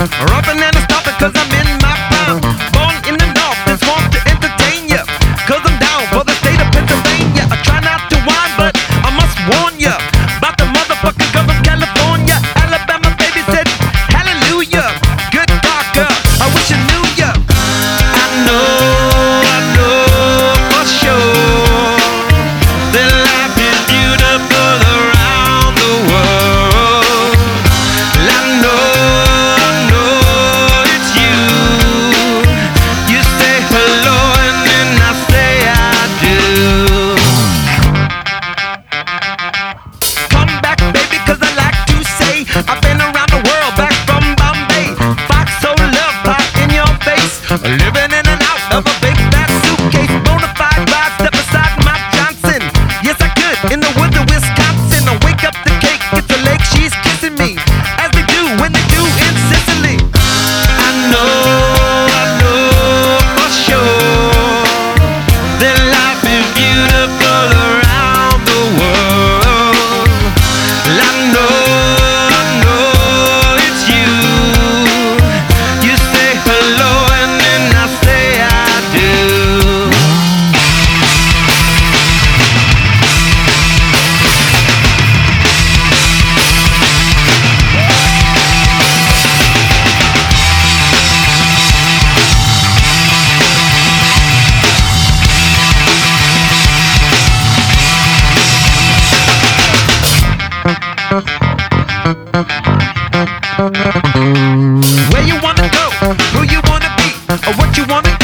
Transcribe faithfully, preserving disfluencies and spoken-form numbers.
Rubbing and stopping cause I'm in my prime. Born in the north and sworn to entertain ya, cause I'm down for the state of Pennsylvania. I try not to whine but I must warn ya about the motherfucking girl from California. Alabama baby said hallelujah. Good God girl, I wish I knew ya. I know, I know for sure that life is beautiful around the world. I know, I know it's you. You say hello and then I say I do. Come back baby cause I like to say I've been around the world, back from Bombay. Fox so love pop in your face, living in and out of a big fat suitcase. Bonafide ride, step aside Mike Johnson. Yes I could, in the woods of Wisconsin. I wake up the cake, it's a lake, she's kissing me, as they do when they do in Sicily. I know, I know for sure that life is beautiful around the world. I know, I know it's you. You say hello and then I say I do. Where you wanna go, who you wanna be, or what you wanna